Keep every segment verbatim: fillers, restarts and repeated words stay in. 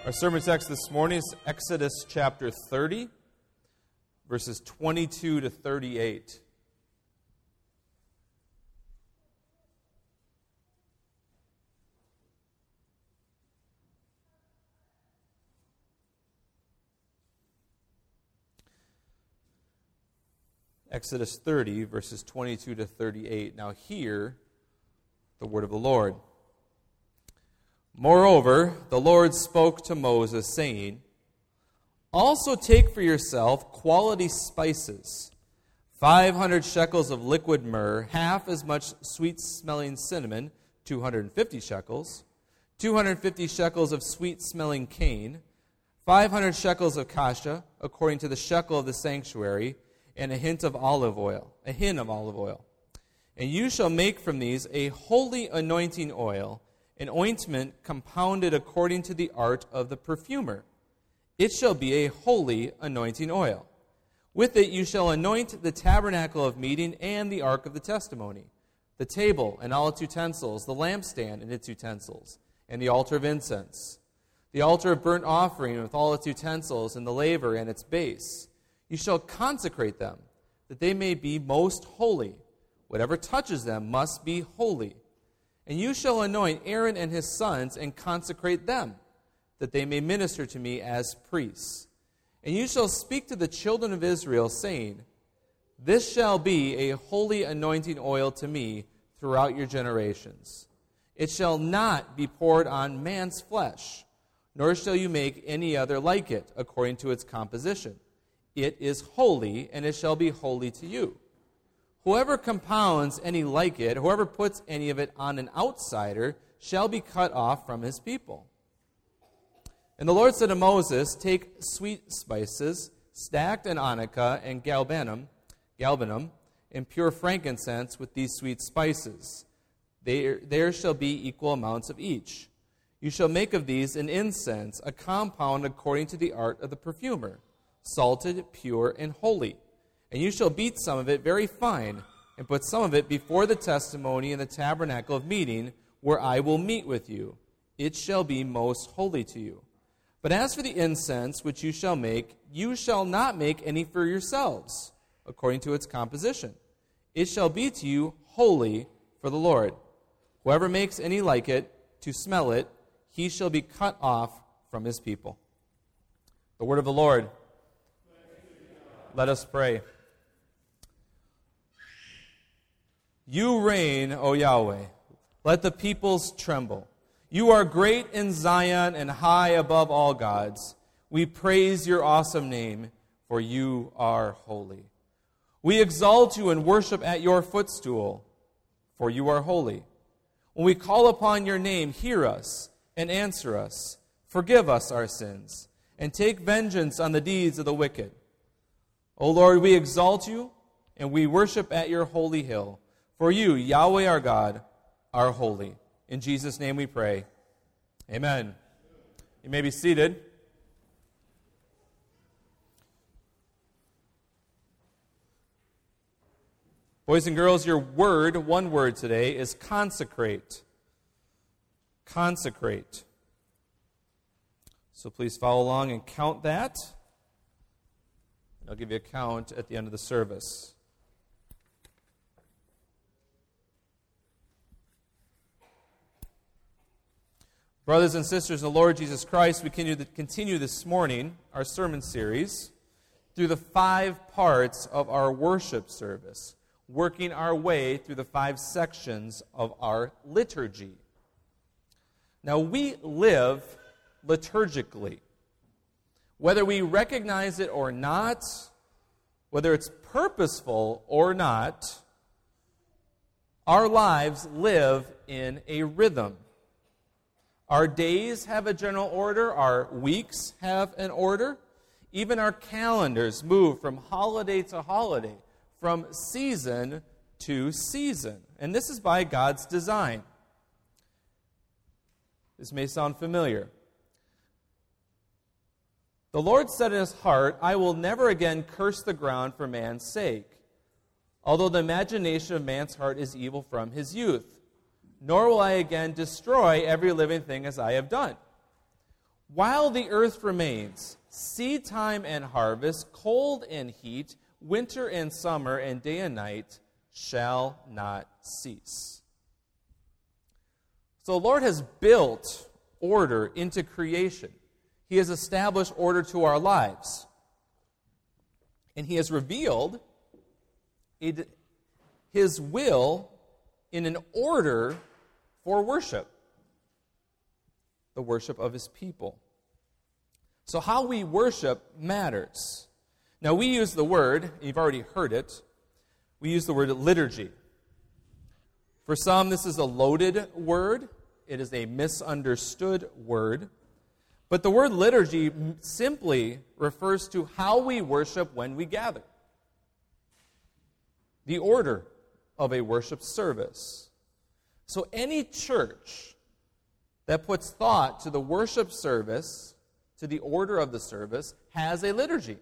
Our sermon text this morning is Exodus chapter thirty, verses twenty-two to thirty-eight. Exodus thirty, verses twenty-two to thirty-eight. Now hear the word of the Lord. Moreover, the Lord spoke to Moses, saying, Also take for yourself quality spices, five hundred shekels of liquid myrrh, half as much sweet-smelling cinnamon, two hundred fifty shekels, two hundred fifty shekels of sweet-smelling cane, five hundred shekels of kasha, according to the shekel of the sanctuary, and a hint of olive oil, a hin of olive oil. And you shall make from these a holy anointing oil, an ointment compounded according to the art of the perfumer. It shall be a holy anointing oil. With it you shall anoint the tabernacle of meeting and the ark of the testimony, the table and all its utensils, the lampstand and its utensils, and the altar of incense, the altar of burnt offering with all its utensils, and the laver and its base. You shall consecrate them, that they may be most holy. Whatever touches them must be holy. And you shall anoint Aaron and his sons and consecrate them, that they may minister to me as priests. And you shall speak to the children of Israel, saying, This shall be a holy anointing oil to me throughout your generations. It shall not be poured on man's flesh, nor shall you make any other like it, according to its composition. It is holy, and it shall be holy to you. Whoever compounds any like it, whoever puts any of it on an outsider, shall be cut off from his people. And the Lord said to Moses, Take sweet spices, stacked in onycha and galbanum, galbanum, and pure frankincense with these sweet spices. There, there shall be equal amounts of each. You shall make of these an incense, a compound according to the art of the perfumer, salted, pure, and holy. And you shall beat some of it very fine, and put some of it before the testimony in the tabernacle of meeting, where I will meet with you. It shall be most holy to you. But as for the incense which you shall make, you shall not make any for yourselves, according to its composition. It shall be to you holy for the Lord. Whoever makes any like it, to smell it, he shall be cut off from his people. The word of the Lord. Let us pray. You reign, O Yahweh. Let the peoples tremble. You are great in Zion and high above all gods. We praise your awesome name, for you are holy. We exalt you and worship at your footstool, for you are holy. When we call upon your name, hear us and answer us. Forgive us our sins, and take vengeance on the deeds of the wicked. O Lord, we exalt you, and we worship at your holy hill. For you, Yahweh our God, are holy. In Jesus' name we pray. Amen. You may be seated. Boys and girls, your word, one word today, is consecrate. Consecrate. So please follow along and count that. I'll give you a count at the end of the service. Brothers and sisters in the Lord Jesus Christ, we continue this morning our sermon series through the five parts of our worship service, working our way through the five sections of our liturgy. Now, we live liturgically. Whether we recognize it or not, whether it's purposeful or not, our lives live in a rhythm. Our days have a general order. Our weeks have an order. Even our calendars move from holiday to holiday, from season to season. And this is by God's design. This may sound familiar. The Lord said in his heart, I will never again curse the ground for man's sake, although the imagination of man's heart is evil from his youth. Nor will I again destroy every living thing as I have done. While the earth remains, seed time and harvest, cold and heat, winter and summer, and day and night shall not cease. So the Lord has built order into creation. He has established order to our lives. And He has revealed His will in an order for worship, the worship of His people. So how we worship matters. Now we use the word, you've already heard it, we use the word liturgy. For some, this is a loaded word. It is a misunderstood word. But the word liturgy simply refers to how we worship when we gather. The order of a worship service. So any church that puts thought to the worship service, to the order of the service, has a liturgy.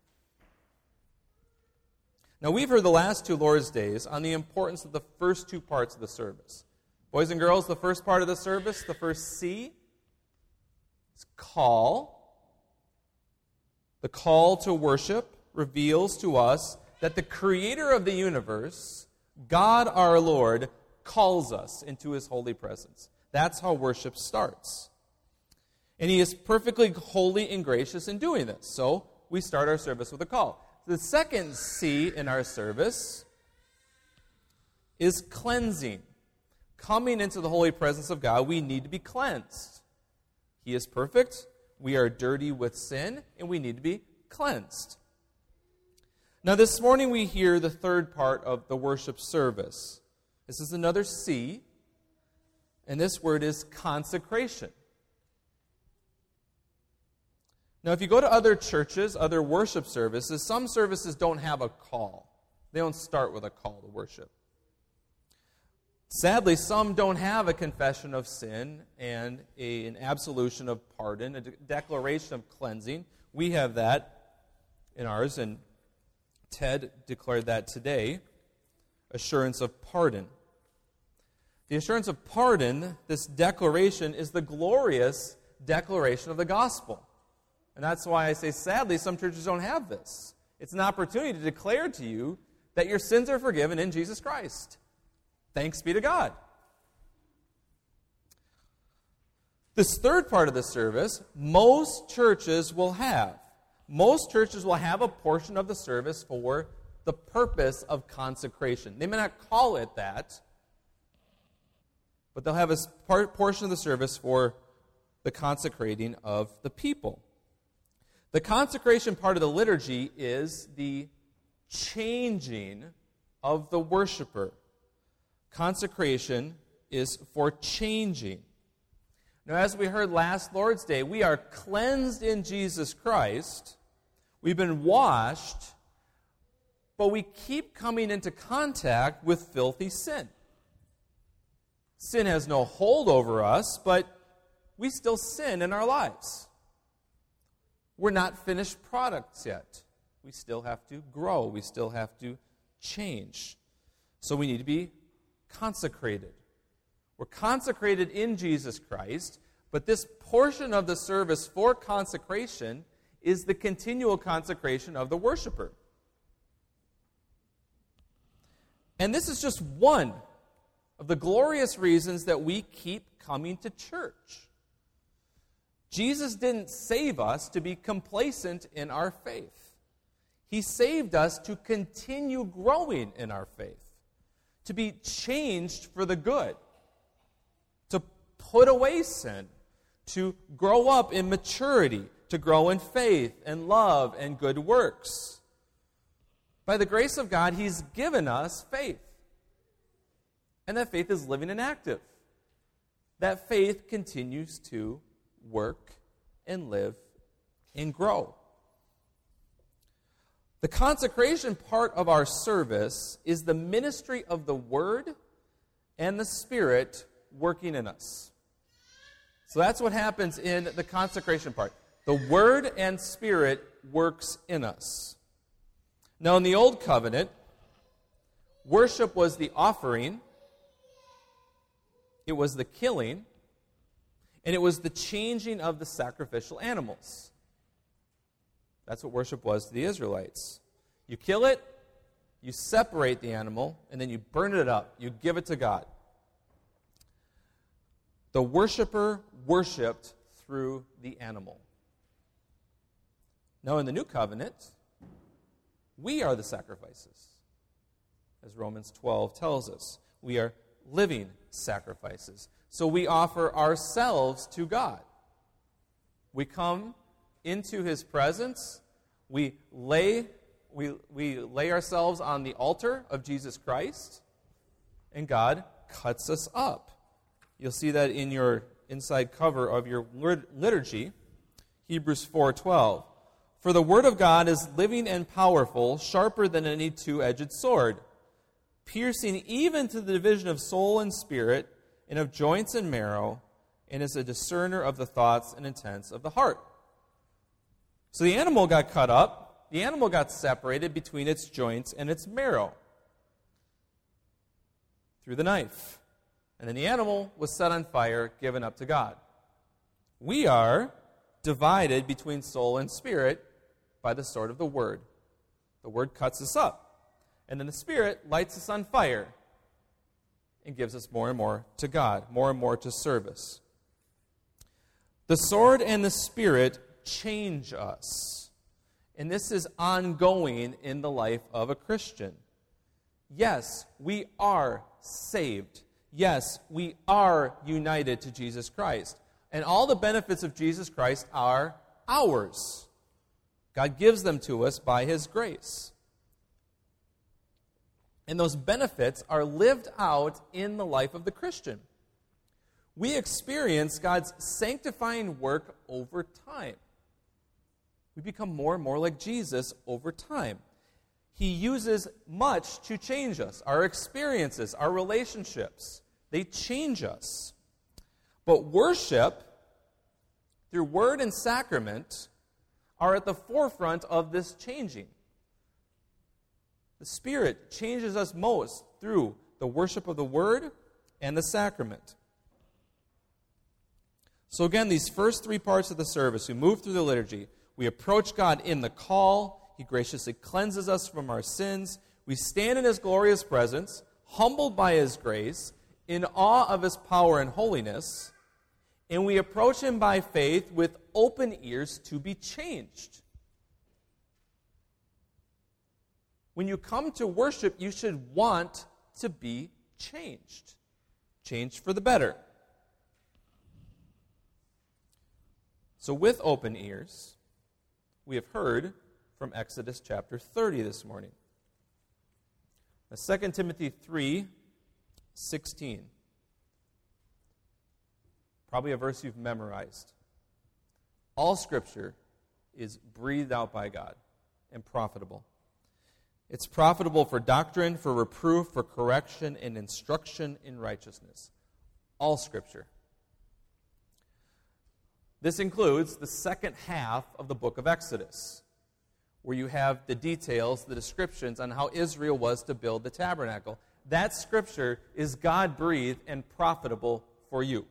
Now, we've heard the last two Lord's Days on the importance of the first two parts of the service. Boys and girls, the first part of the service, the first C, is call. The call to worship reveals to us that the Creator of the universe, God our Lord, calls us into His holy presence. That's how worship starts. And He is perfectly holy and gracious in doing this. So we start our service with a call. The second C in our service is cleansing. Coming into the holy presence of God, we need to be cleansed. He is perfect. We are dirty with sin, and we need to be cleansed. Now, this morning we hear the third part of the worship service. This is another C, and this word is consecration. Now, if you go to other churches, other worship services, some services don't have a call. They don't start with a call to worship. Sadly, some don't have a confession of sin and a, an absolution of pardon, a de- declaration of cleansing. We have that in ours, and Ted declared that today, assurance of pardon. The assurance of pardon, this declaration, is the glorious declaration of the gospel. And that's why I say, sadly, some churches don't have this. It's an opportunity to declare to you that your sins are forgiven in Jesus Christ. Thanks be to God. This third part of the service, most churches will have. Most churches will have a portion of the service for the purpose of consecration. They may not call it that, but they'll have a part, portion of the service for the consecrating of the people. The consecration part of the liturgy is the changing of the worshiper. Consecration is for changing. Now, as we heard last Lord's Day, we are cleansed in Jesus Christ. We've been washed, but we keep coming into contact with filthy sin. Sin has no hold over us, but we still sin in our lives. We're not finished products yet. We still have to grow. We still have to change. So we need to be consecrated. We're consecrated in Jesus Christ, but this portion of the service for consecration is the continual consecration of the worshiper. And this is just one of the glorious reasons that we keep coming to church. Jesus didn't save us to be complacent in our faith. He saved us to continue growing in our faith, to be changed for the good, to put away sin, to grow up in maturity, to grow in faith and love and good works. By the grace of God, He's given us faith. And that faith is living and active. That faith continues to work and live and grow. The consecration part of our service is the ministry of the Word and the Spirit working in us. So that's what happens in the consecration part. The Word and Spirit works in us. Now, in the Old Covenant, worship was the offering, it was the killing, And it was the changing of the sacrificial animals. That's what worship was to the Israelites. You kill it, you separate the animal, and then you burn it up. You give it to God. The worshiper worshipped through the animal. Now, in the new covenant, we are the sacrifices. As Romans twelve tells us, we are living sacrifices. So we offer ourselves to God. We come into His presence. We lay, we, we lay ourselves on the altar of Jesus Christ, and God cuts us up. You'll see that in your inside cover of your liturgy, Hebrews four twelve. For the word of God is living and powerful, sharper than any two-edged sword, piercing even to the division of soul and spirit, and of joints and marrow, and is a discerner of the thoughts and intents of the heart. So the animal got cut up, the animal got separated between its joints and its marrow through the knife. And then the animal was set on fire, given up to God. We are divided between soul and spirit by the sword of the Word. The Word cuts us up. And then the Spirit lights us on fire and gives us more and more to God, more and more to service. The sword and the Spirit change us. And this is ongoing in the life of a Christian. Yes, we are saved. Yes, we are united to Jesus Christ. And all the benefits of Jesus Christ are ours. God gives them to us by His grace. And those benefits are lived out in the life of the Christian. We experience God's sanctifying work over time. We become more and more like Jesus over time. He uses much to change us. Our experiences, our relationships, they change us. But worship, through word and sacrament, are at the forefront of this changing. The Spirit changes us most through the worship of the Word and the sacrament. So again, these first three parts of the service, we move through the liturgy. We approach God in the call. He graciously cleanses us from our sins. We stand in His glorious presence, humbled by His grace, in awe of His power and holiness, and we approach Him by faith with open ears to be changed. When you come to worship, you should want to be changed. Changed for the better. So with open ears, we have heard from Exodus chapter thirty this morning. Now, Second Timothy three sixteen. Probably a verse you've memorized. All Scripture is breathed out by God and profitable. It's profitable for doctrine, for reproof, for correction, and instruction in righteousness. All Scripture. This includes the second half of the book of Exodus, where you have the details, the descriptions on how Israel was to build the tabernacle. That Scripture is God-breathed and profitable for you.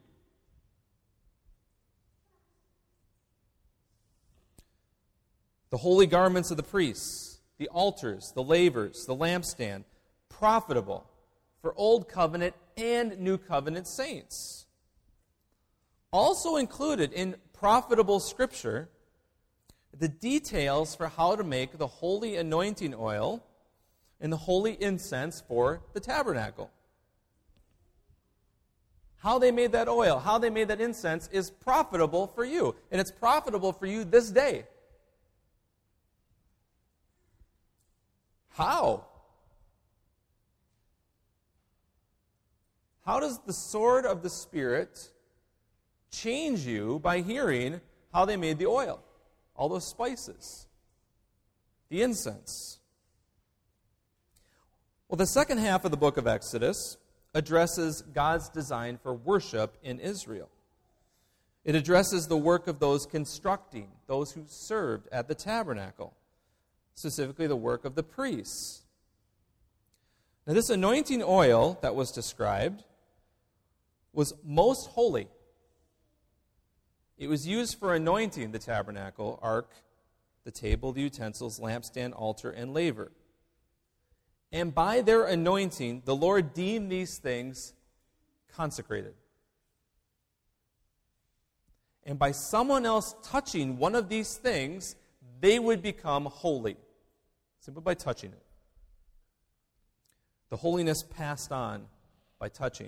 The holy garments of the priests, the altars, the lavers, the lampstand, profitable for Old Covenant and New Covenant saints. Also included in profitable Scripture, the details for how to make the holy anointing oil and the holy incense for the tabernacle. How they made that oil, how they made that incense is profitable for you. And it's profitable for you this day. How? How does the sword of the Spirit change you by hearing how they made the oil? All those spices. The incense. Well, the second half of the book of Exodus addresses God's design for worship in Israel. It addresses the work of those constructing, those who served at the tabernacle, specifically the work of the priests. Now, this anointing oil that was described was most holy. It was used for anointing the tabernacle, ark, the table, the utensils, lampstand, altar, and laver. And by their anointing, the Lord deemed these things consecrated. And by someone else touching one of these things, they would become holy, simply by touching it. The holiness passed on by touching.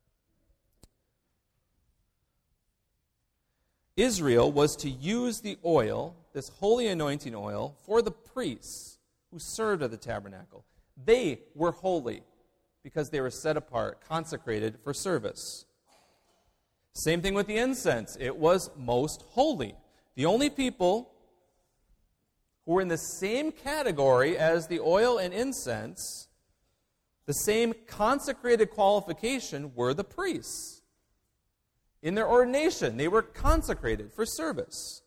Israel was to use the oil, this holy anointing oil, for the priests who served at the tabernacle. They were holy because they were set apart, consecrated for service. Same thing with the incense. It was most holy. The only people who were in the same category as the oil and incense, the same consecrated qualification, were the priests. In their ordination, they were consecrated for service.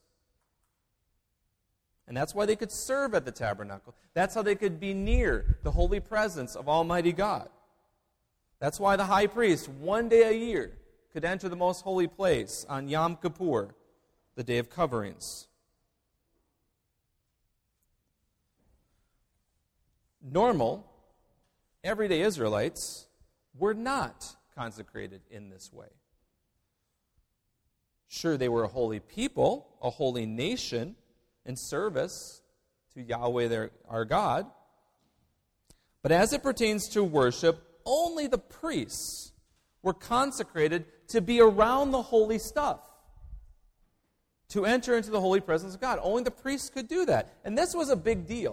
And that's why they could serve at the tabernacle. That's how they could be near the holy presence of Almighty God. That's why the high priest, one day a year, could enter the most holy place on Yom Kippur, the Day of Coverings. Normal, everyday Israelites were not consecrated in this way. Sure, they were a holy people, a holy nation in service to Yahweh, their, our God. But as it pertains to worship, only the priests were consecrated to be around the holy stuff, to enter into the holy presence of God. Only the priests could do that. And this was a big deal.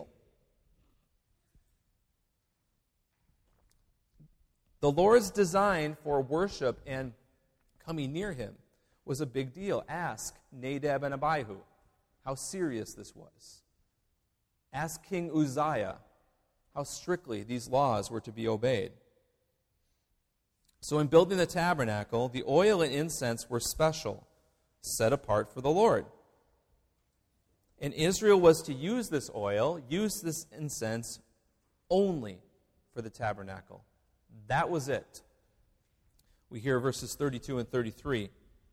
The Lord's design for worship and coming near Him was a big deal. Ask Nadab and Abihu how serious this was. Ask King Uzziah how strictly these laws were to be obeyed. So in building the tabernacle, the oil and incense were special, set apart for the Lord. And Israel was to use this oil, use this incense only for the tabernacle. That was it. We hear verses thirty-two and thirty-three.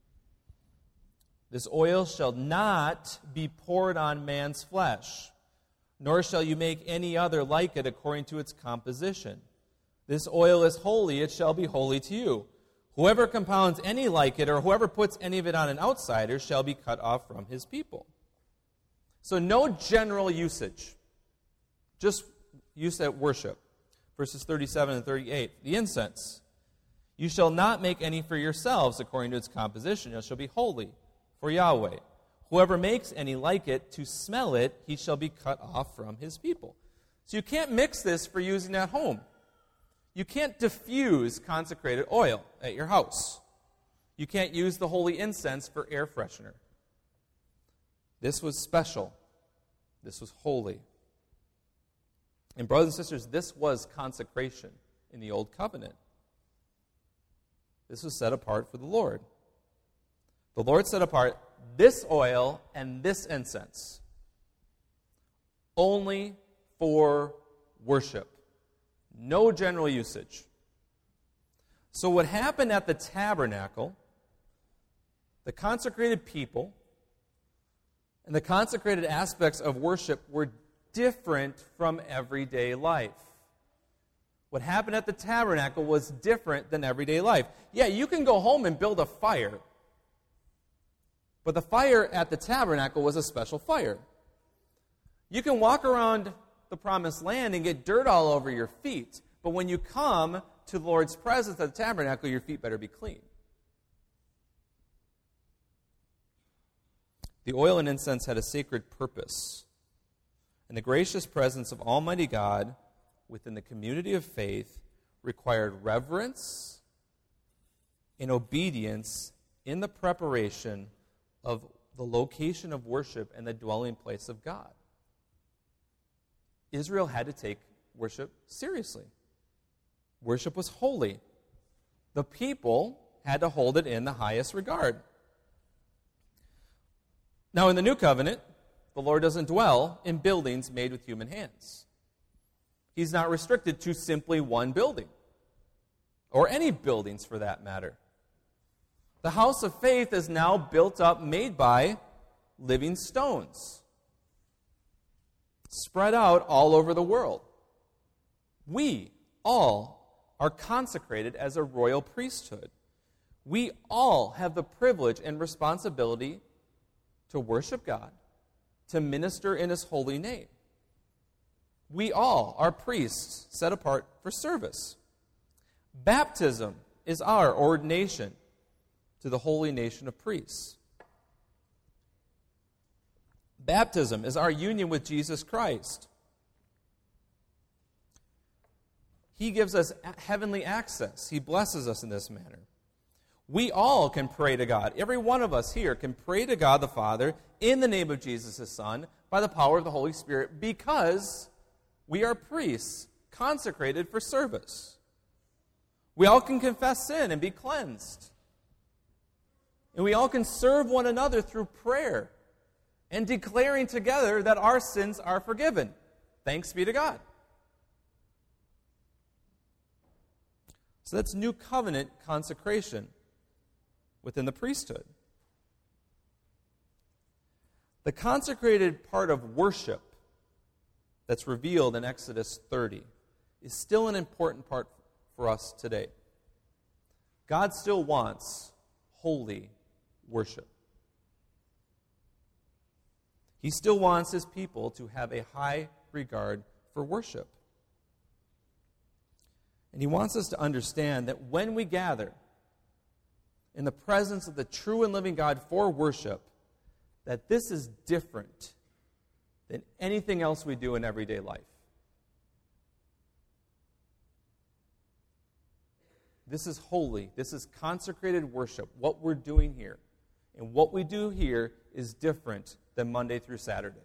This oil shall not be poured on man's flesh, nor shall you make any other like it according to its composition. This oil is holy, it shall be holy to you. Whoever compounds any like it, or whoever puts any of it on an outsider, shall be cut off from his people. So no general usage, just use at worship. Verses thirty-seven and thirty-eight, the incense. You shall not make any for yourselves according to its composition, it shall be holy for Yahweh. Whoever makes any like it to smell it, he shall be cut off from his people. So you can't mix this for using at home. You can't diffuse consecrated oil at your house. You can't use the holy incense for air freshener. This was special. This was holy. And brothers and sisters, this was consecration in the Old Covenant. This was set apart for the Lord. The Lord set apart this oil and this incense only for worship. No general usage. So what happened at the tabernacle, the consecrated people and the consecrated aspects of worship were different from everyday life. What happened at the tabernacle was different than everyday life. Yeah, you can go home and build a fire, but the fire at the tabernacle was a special fire. You can walk around the promised land and get dirt all over your feet, but when you come to the Lord's presence at the tabernacle, your feet better be clean. The oil and incense had a sacred purpose, and the gracious presence of Almighty God within the community of faith required reverence and obedience in the preparation of the location of worship and the dwelling place of God. Israel had to take worship seriously. Worship was holy. The people had to hold it in the highest regard. Now, in the New Covenant, the Lord doesn't dwell in buildings made with human hands. He's not restricted to simply one building, or any buildings for that matter. The house of faith is now built up, made by living stones, spread out all over the world. We all are consecrated as a royal priesthood. We all have the privilege and responsibility to worship God, to minister in His holy name. We all are priests set apart for service. Baptism is our ordination to the holy nation of priests. Baptism is our union with Jesus Christ. He gives us heavenly access. He blesses us in this manner. We all can pray to God. Every one of us here can pray to God the Father in the name of Jesus, His Son, by the power of the Holy Spirit, because we are priests consecrated for service. We all can confess sin and be cleansed. And we all can serve one another through prayer and declaring together that our sins are forgiven. Thanks be to God. So that's new covenant consecration within the priesthood. The consecrated part of worship that's revealed in Exodus thirty is still an important part for us today. God still wants holy worship. He still wants His people to have a high regard for worship. And He wants us to understand that when we gather in the presence of the true and living God for worship, that this is different than anything else we do in everyday life. This is holy. This is consecrated worship, what we're doing here. And what we do here is different than Monday through Saturday.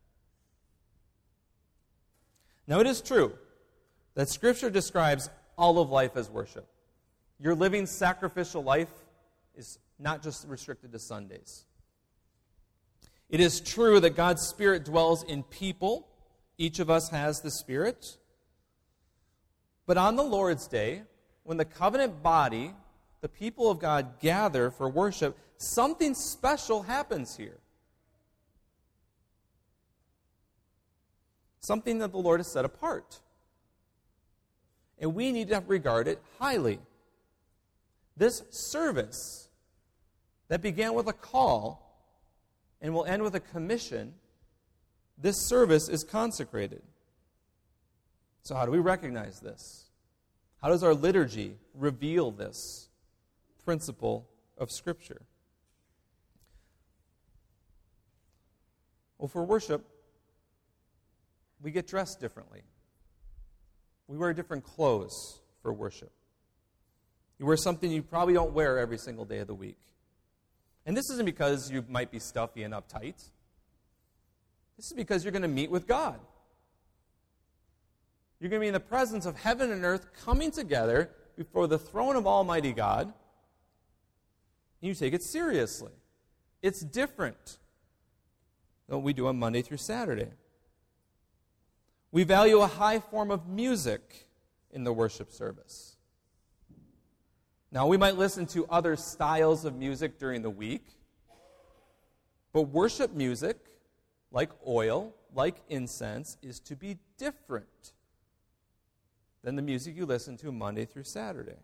Now, it is true that Scripture describes all of life as worship. Your living sacrificial life is not just restricted to Sundays. It is true that God's Spirit dwells in people. Each of us has the Spirit. But on the Lord's Day, when the covenant body, the people of God, gather for worship, something special happens here. Something that the Lord has set apart. And we need to regard it highly. This service that began with a call and will end with a commission, this service is consecrated. So how do we recognize this? How does our liturgy reveal this principle of Scripture? Well, for worship, we get dressed differently. We wear different clothes for worship. You wear something you probably don't wear every single day of the week. And this isn't because you might be stuffy and uptight. This is because you're going to meet with God. You're going to be in the presence of heaven and earth coming together before the throne of Almighty God. And you take it seriously. It's different than what we do on Monday through Saturday. We value a high form of music in the worship service. Now, we might listen to other styles of music during the week, but worship music, like oil, like incense, is to be different than the music you listen to Monday through Saturday.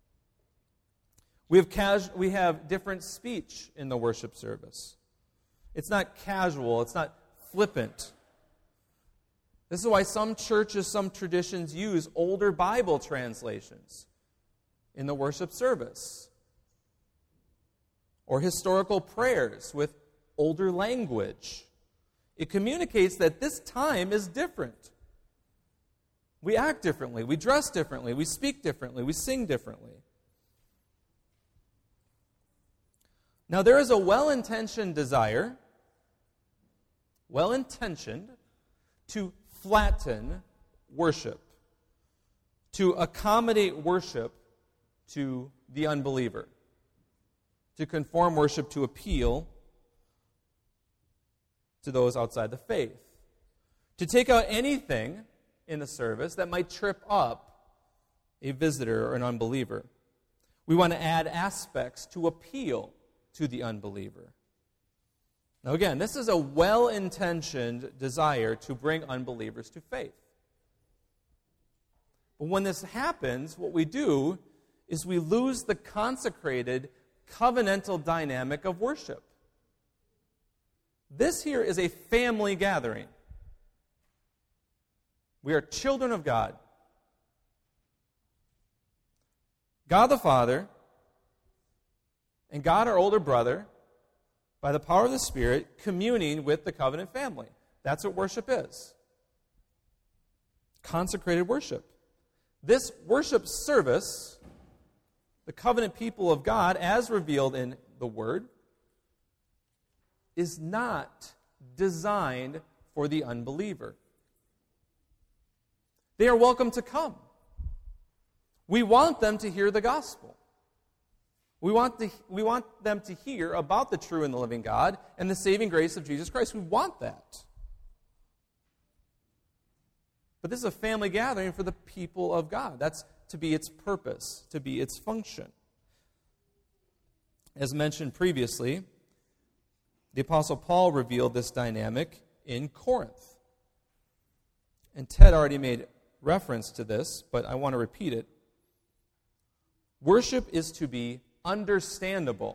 We have, cas- we have different speech in the worship service. It's not casual, it's not flippant. This is why some churches, some traditions use older Bible translations in the worship service, or historical prayers with older language. It communicates that this time is different. We act differently, we dress differently, we speak differently, we sing differently. Now, there is a well-intentioned desire, well-intentioned, to flatten worship, to accommodate worship to the unbeliever, to conform worship to appeal to those outside the faith, to take out anything in the service that might trip up a visitor or an unbeliever. We want to add aspects to appeal to the unbeliever. Now again, this is a well-intentioned desire to bring unbelievers to faith. But when this happens, what we do is we lose the consecrated, covenantal dynamic of worship. This here is a family gathering. We are children of God. God the Father and God our older brother, by the power of the Spirit, communing with the covenant family. That's what worship is. Consecrated worship. This worship service, the covenant people of God, as revealed in the Word, is not designed for the unbeliever. They are welcome to come. We want them to hear the gospel. We want, to, we want them to hear about the true and the living God and the saving grace of Jesus Christ. We want that. But this is a family gathering for the people of God. That's to be its purpose, to be its function. As mentioned previously, the Apostle Paul revealed this dynamic in Corinth. And Ted already made reference to this, but I want to repeat it. Worship is to be understandable.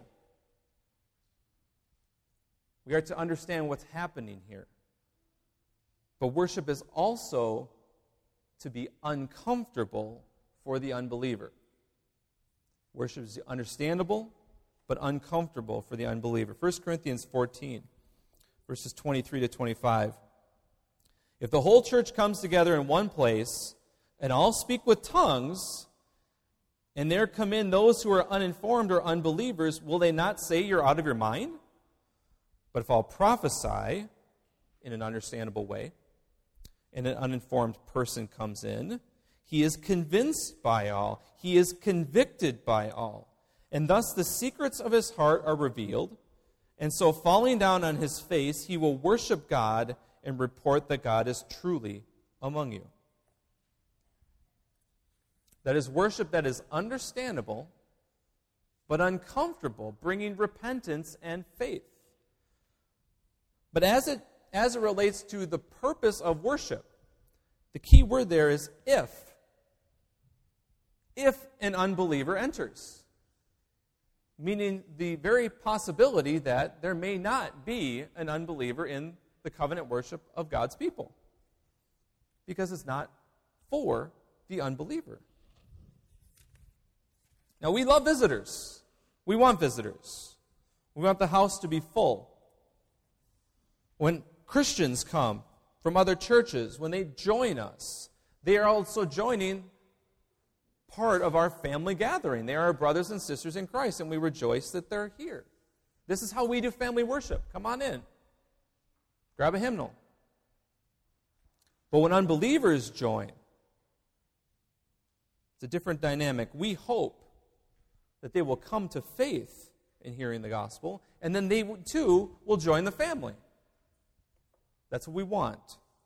We are to understand what's happening here. But worship is also to be uncomfortable for the unbeliever. Worship is understandable, but uncomfortable for the unbeliever. First Corinthians fourteen, verses twenty-three to twenty-five. If the whole church comes together in one place, and all speak with tongues, and there come in those who are uninformed or unbelievers, will they not say you're out of your mind? But if I'll prophesy in an understandable way, and an uninformed person comes in, he is convinced by all, he is convicted by all. And thus the secrets of his heart are revealed, and so falling down on his face, he will worship God and report that God is truly among you. That is worship that is understandable, but uncomfortable, bringing repentance and faith. But as it, as it relates to the purpose of worship, the key word there is if. If an unbeliever enters. Meaning the very possibility that there may not be an unbeliever in the covenant worship of God's people. Because it's not for the unbeliever. Now, we love visitors. We want visitors. We want the house to be full. When Christians come from other churches, when they join us, they are also joining part of our family gathering. They are our brothers and sisters in Christ, and we rejoice that they're here. This is how we do family worship. Come on in. Grab a hymnal. But when unbelievers join, it's a different dynamic. We hope that they will come to faith in hearing the gospel, and then they too will join the family. That's what we want.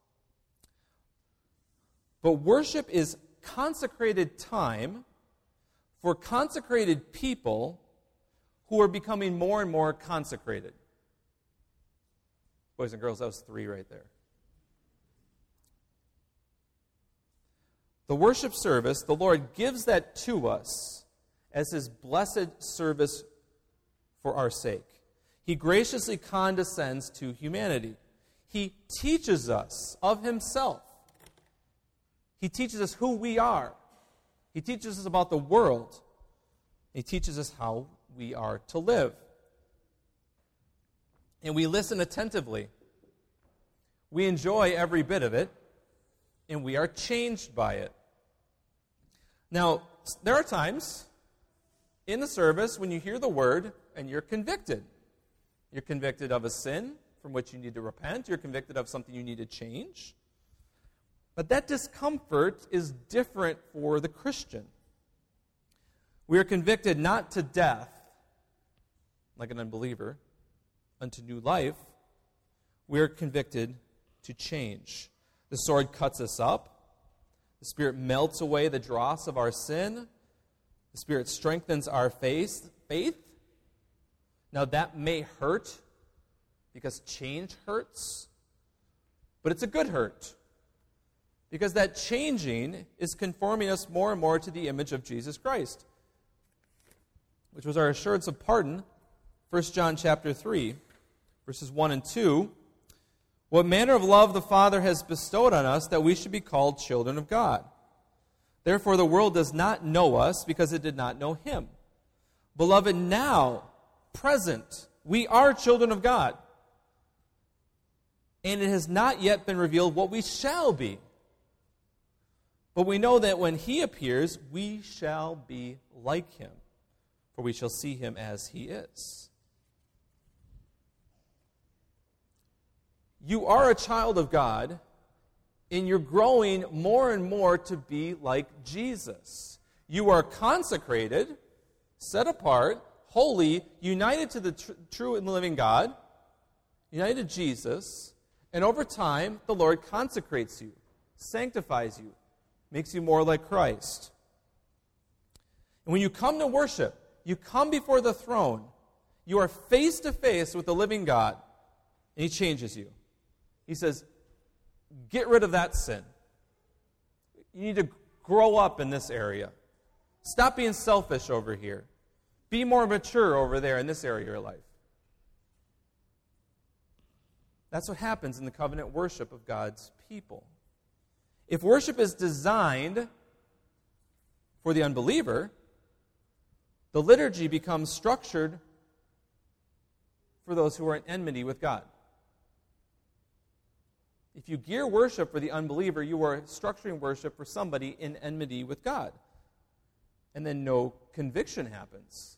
But worship is consecrated time for consecrated people who are becoming more and more consecrated. Boys and girls, that was three right there. The worship service, the Lord gives that to us as His blessed service for our sake. He graciously condescends to humanity. He teaches us of Himself. He teaches us who we are. He teaches us about the world. He teaches us how we are to live. And we listen attentively. We enjoy every bit of it, and we are changed by it. Now, there are times in the service when you hear the word and you're convicted. You're convicted of a sin from which you need to repent. You're convicted of something you need to change. But that discomfort is different for the Christian. We are convicted not to death, like an unbeliever, unto new life. We are convicted to change. The sword cuts us up. The Spirit melts away the dross of our sin. The Spirit strengthens our faith. Faith. Now that may hurt because change hurts, but it's a good hurt because that changing is conforming us more and more to the image of Jesus Christ, which was our assurance of pardon. First John chapter three, verses one and two. What manner of love the Father has bestowed on us that we should be called children of God. Therefore the world does not know us because it did not know Him. Beloved, now, present, we are children of God. And it has not yet been revealed what we shall be. But we know that when He appears, we shall be like Him, for we shall see Him as He is. You are a child of God, and you're growing more and more to be like Jesus. You are consecrated, set apart, holy, united to the tr- true and living God, united to Jesus, and over time, the Lord consecrates you, sanctifies you, makes you more like Christ. And when you come to worship, you come before the throne, you are face to face with the living God, and He changes you. He says, get rid of that sin. You need to grow up in this area. Stop being selfish over here. Be more mature over there in this area of your life. That's what happens in the covenant worship of God's people. If worship is designed for the unbeliever, the liturgy becomes structured for those who are in enmity with God. If you gear worship for the unbeliever, you are structuring worship for somebody in enmity with God. And then no conviction happens.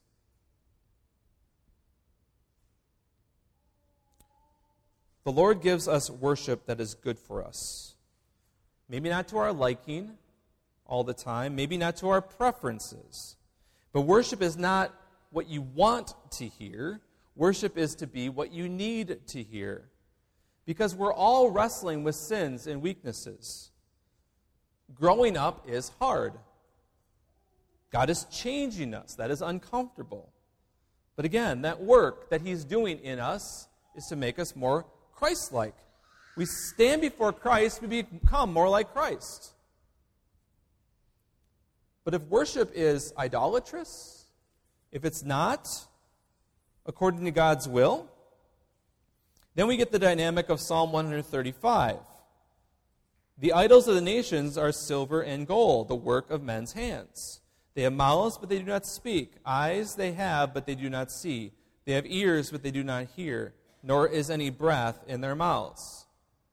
The Lord gives us worship that is good for us. Maybe not to our liking all the time, maybe not to our preferences. But worship is not what you want to hear. Worship is to be what you need to hear. Because we're all wrestling with sins and weaknesses. Growing up is hard. God is changing us. That is uncomfortable. But again, that work that He's doing in us is to make us more Christ-like. We stand before Christ, we become more like Christ. But if worship is idolatrous, if it's not according to God's will, then we get the dynamic of Psalm one thirty-five. The idols of the nations are silver and gold, the work of men's hands. They have mouths, but they do not speak. Eyes they have, but they do not see. They have ears, but they do not hear, nor is any breath in their mouths.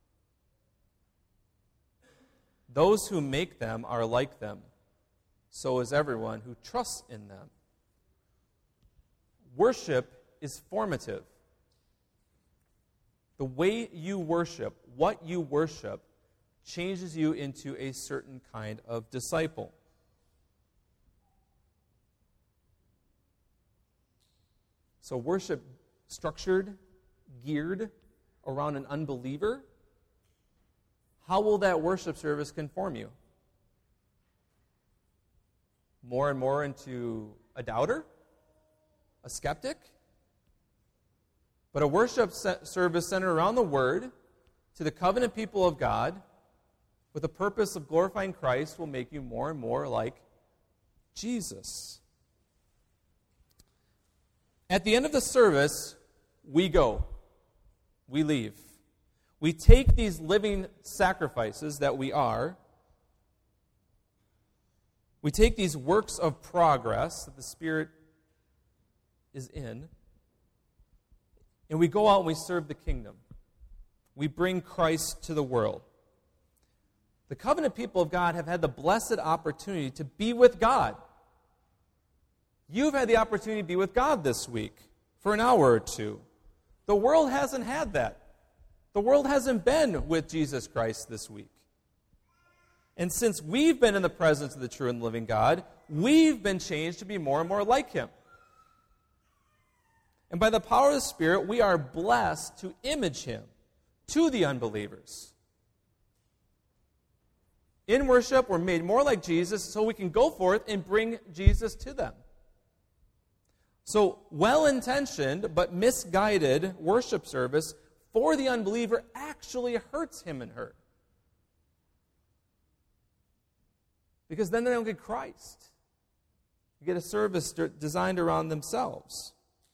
Those who make them are like them. So is everyone who trusts in them. Worship is formative. The way you worship, what you worship, changes you into a certain kind of disciple. So worship structured, geared around an unbeliever, how will that worship service conform you? More and more into a doubter? A skeptic? But a worship service centered around the Word to the covenant people of God with the purpose of glorifying Christ will make you more and more like Jesus. At the end of the service, we go. We leave. We take these living sacrifices that we are. We take these works of progress that the Spirit is in. And we go out and we serve the kingdom. We bring Christ to the world. The covenant people of God have had the blessed opportunity to be with God. You've had the opportunity to be with God this week for an hour or two. The world hasn't had that. The world hasn't been with Jesus Christ this week. And since we've been in the presence of the true and living God, we've been changed to be more and more like Him. And by the power of the Spirit, we are blessed to image Him to the unbelievers. In worship, we're made more like Jesus so we can go forth and bring Jesus to them. So, well-intentioned but misguided worship service for the unbeliever actually hurts him and her. Because then they don't get Christ. They get a service designed around themselves.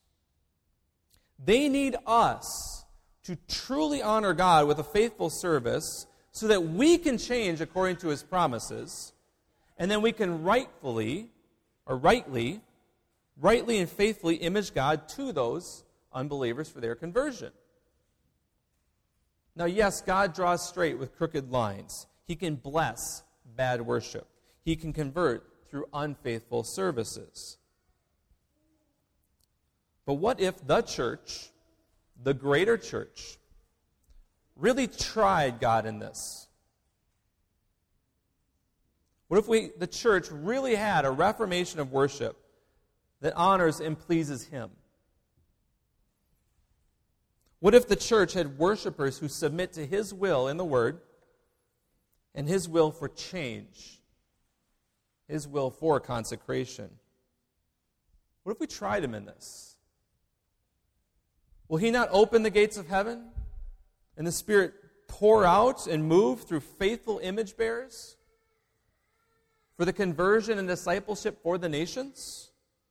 They need us to truly honor God with a faithful service so that we can change according to His promises, and then we can rightfully, or rightly, rightly and faithfully image God to those unbelievers for their conversion. Now, yes, God draws straight with crooked lines. He can bless bad worship. He can convert through unfaithful services. But what if the church, the greater church, really tried God in this? What if we, the church, really had a reformation of worship that honors and pleases Him? What if the church had worshipers who submit to His will in the Word and His will for change, His will for consecration? What if we tried Him in this? Will He not open the gates of heaven and the Spirit pour out and move through faithful image bearers for the conversion and discipleship for the nations?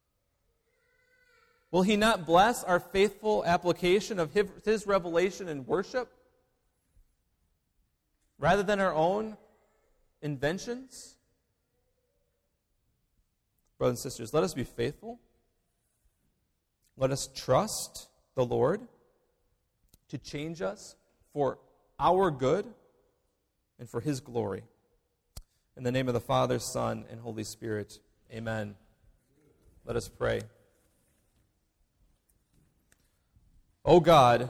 Will He not bless our faithful application of His revelation and worship rather than our own inventions? Brothers and sisters, let us be faithful. Let us trust the Lord to change us for our good and for His glory. In the name of the Father, Son, and Holy Spirit, amen. Let us pray. O God,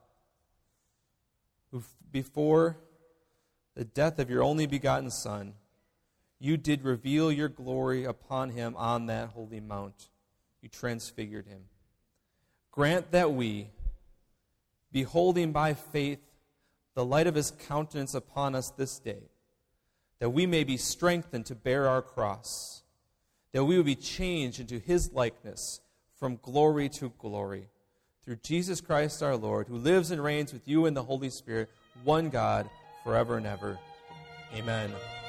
who before the death of your only begotten Son, you did reveal your glory upon Him on that holy mount. You transfigured Him. Grant that we, beholding by faith the light of His countenance upon us this day, that we may be strengthened to bear our cross, that we will be changed into His likeness from glory to glory, through Jesus Christ our Lord, who lives and reigns with you in the Holy Spirit, one God, forever and ever. Amen.